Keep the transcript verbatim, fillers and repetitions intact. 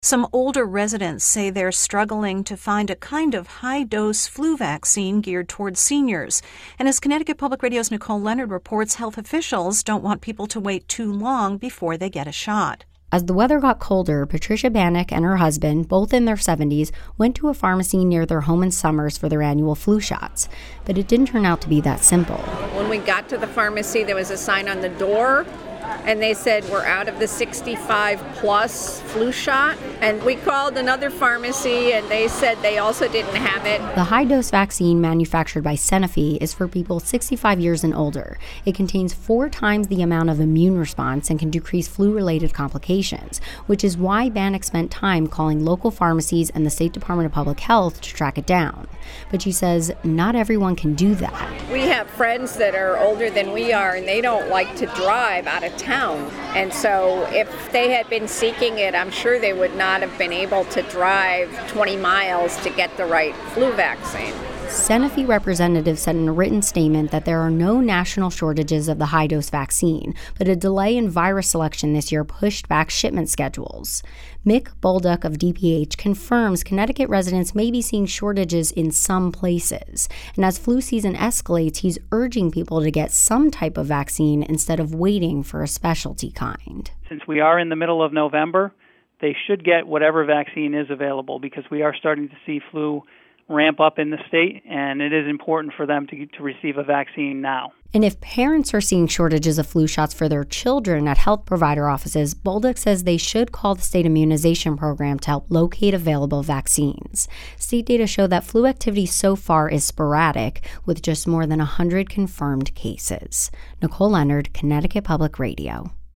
Some older residents say they're struggling to find a kind of high-dose flu vaccine geared towards seniors. And as Connecticut Public Radio's Nicole Leonard reports, health officials don't want people to wait too long before they get a shot. As the weather got colder, Patricia Bannock and her husband, both in their seventies, went to a pharmacy near their home in Summers for their annual flu shots. But it didn't turn out to be that simple. When we got to the pharmacy, there was a sign on the door, and they said, we're out of the sixty-five plus flu shot. And we called another pharmacy, and they said they also didn't have it. The high-dose vaccine manufactured by Sanofi is for people sixty-five years and older. It contains four times the amount of immune response and can decrease flu-related complications, which is why Bannock spent time calling local pharmacies and the State Department of Public Health to track it down. But she says not everyone can do that. We have friends that are older than we are, and they don't like to drive out of town. And so if they had been seeking it, I'm sure they would not have been able to drive twenty miles to get the right flu vaccine. Sanofi representatives said in a written statement that there are no national shortages of the high-dose vaccine, but a delay in virus selection this year pushed back shipment schedules. Mick Bolduc of D P H confirms Connecticut residents may be seeing shortages in some places. And as flu season escalates, he's urging people to get some type of vaccine instead of waiting for a specialty kind. Since we are in the middle of November, they should get whatever vaccine is available because we are starting to see flu ramp up in the state, and it is important for them to, to receive a vaccine now. And if parents are seeing shortages of flu shots for their children at health provider offices, Bolduc says they should call the state immunization program to help locate available vaccines. State data show that flu activity so far is sporadic, with just more than one hundred confirmed cases. Nicole Leonard, Connecticut Public Radio.